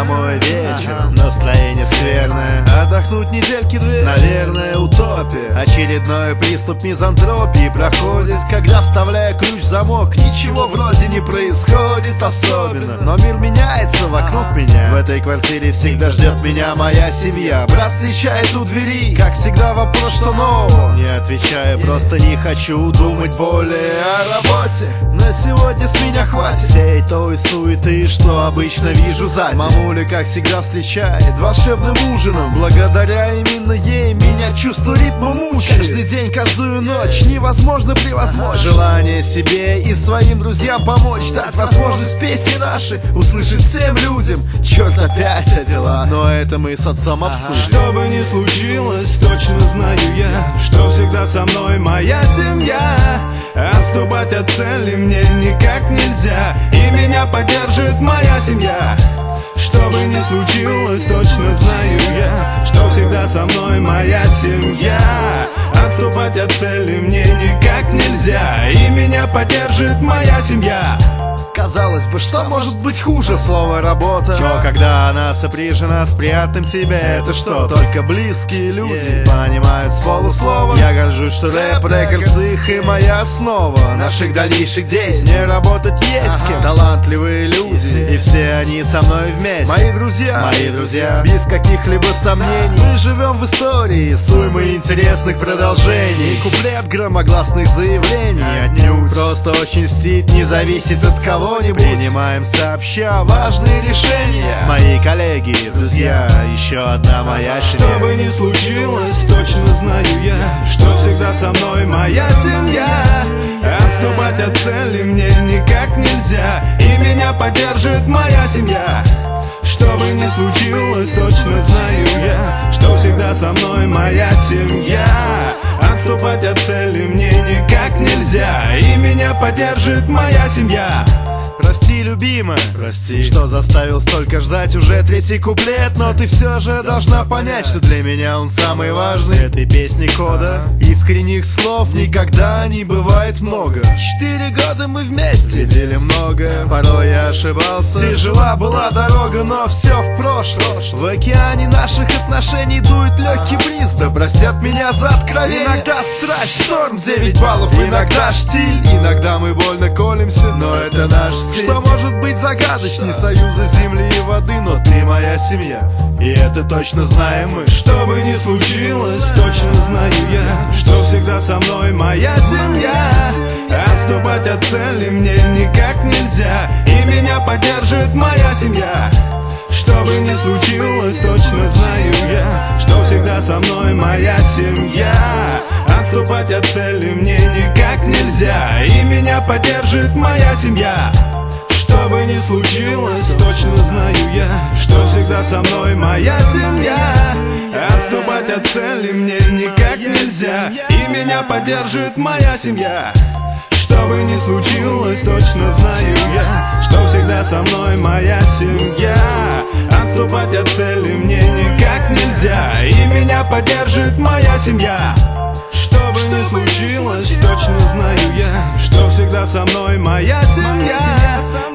домой вечером, настроение скверное, отдохнуть недельки две, наверное, утопия. Очередной приступ мизантропии проходит, когда, вставляя ключ в замок, ничего вроде не происходит особенно. Но мир меняется вокруг меня. В этой квартире всегда ждет меня моя семья. Брат встречает у двери, как всегда вопрос, что нового. Не отвечаю, просто не хочу думать более о работе. На сегодня с меня хватит всей той суеты, что обычно вижу сзади. Мамуля, как всегда, встречает волшебным ужином. Благодаря именно ей меня чувство ритма мучает. Каждый день, каждую ночь невозможно превозмочь. Желание себе и своим друзьям помочь, дать возможность песни наши услышать всем людям. Черт, опять о дела, но это мы с отцом обсудим. Что бы ни случилось, точно знаю я, что всегда со мной моя семья. Отступать от цели мне никак нельзя, и меня поддержит моя семья. Что бы ни случилось, точно знаю я, что всегда со мной моя семья. Отступать от цели мне никак нельзя, и меня поддержит моя семья. Казалось бы, что может быть хуже слова «работа»? Чё, когда она сопряжена с приятным тебе, это что? Только близкие люди понимают с полуслова. Я горжусь, что рэп, рекордс их и моя основа наших дальнейших действий. Не работать есть с кем, талантливые люди, и все они со мной вместе. Мои друзья, без каких-либо сомнений. Мы живем в истории с уймой интересных продолжений. Куплет громогласных заявлений отнюдь. Просто очень льстит, не зависит от кого. Принимаем сообща важные решения. Мои коллеги, друзья, еще одна моя семья. Что бы ни случилось, точно знаю я, что всегда со мной моя семья. Отступать от цели мне никак нельзя, и меня поддержит моя семья. Что бы ни случилось, точно знаю я, что всегда со мной моя семья. Отступать от цели мне никак нельзя, и меня поддержит моя семья. Прости, любимая, прости, что заставил столько ждать уже третий куплет. Но ты все же должна понять, что для меня он самый важный. Этой песни кода искренних слов никогда не бывает много. 4 года мы вместе видели многое, порой я ошибался. Тяжела была дорога, но все в прошлом. В океане наших отношений дует легкий бриз. Да простят меня за откровение. Иногда страсть, шторм, 9 баллов, иногда штиль. Иногда мы больно колемся, но это наш стиль. Что может быть загадочней союза земли и воды, но ты моя семья, и это точно знаем мы. Что бы ни случилось, точно знаю я, что всегда со мной моя семья. Отступать от цели мне никак нельзя, и меня поддержит моя семья. Что бы ни случилось, точно знаю я, что всегда со мной моя семья. Отступать от цели мне никак нельзя, и меня поддержит моя семья. Что бы ни случилось, точно знаю я, что всегда со мной моя семья. Отступать от цели мне никак нельзя, и меня поддержит моя семья. Что бы ни случилось, точно знаю я, что всегда со мной моя семья. Отступать от цели мне никак нельзя, и меня поддержит моя семья. Что бы ни случилось, точно знаю я, что всегда со мной моя семья.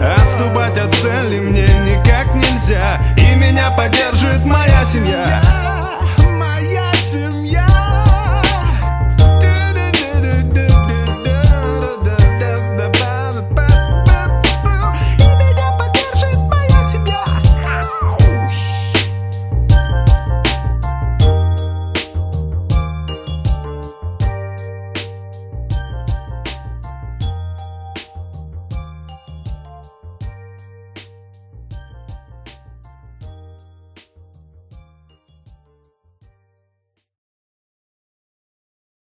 Отступать от цели мне никак нельзя, и меня поддержит моя семья.